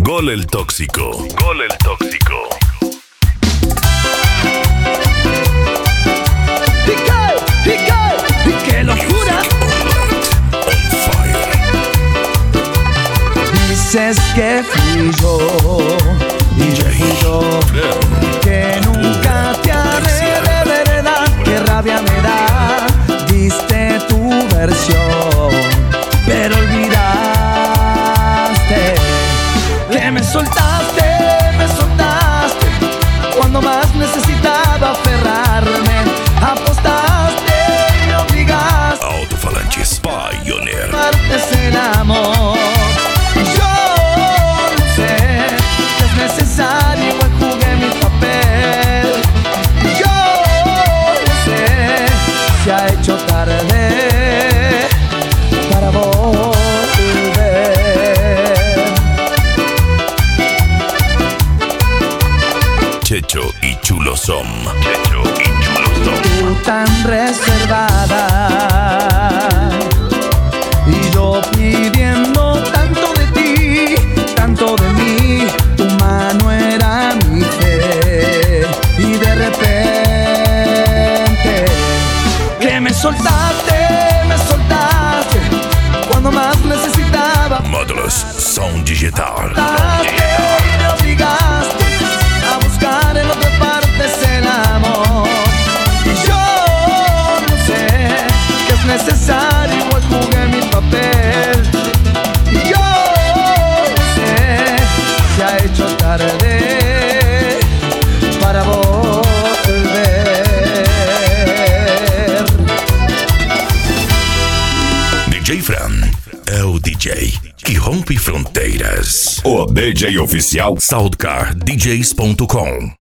Gol el tóxico. Gol el tóxico. ¡Y qué locura! Dices que fui yo y yo fui yo, que nunca te amé de verdad. Qué rabia me da, diste tu versión, pero olvidaste que me soltaste cuando más necesitaba aferrarme. Apostaste y me obligaste. Alto-falantes Pioneer. Partes el amor. Yo no sé que es necesario, igual jugué mi papel. Yo no sé si ha hecho tarde para volver. Checho y Chulo son. Tú tan reservada y yo pidiendo tanto de ti, tanto de mí. Tu mano era mi fe y de repente que me soltaste cuando más necesitaba. Módulos Sound Digital. Y me obligaste a buscar en otras partes el amor. Necesario, igual jugué mi papel. Yo no sé si ha hecho tarde para volver. DJ Fran é o DJ que rompe fronteiras. O DJ oficial SoundCardDJs.com.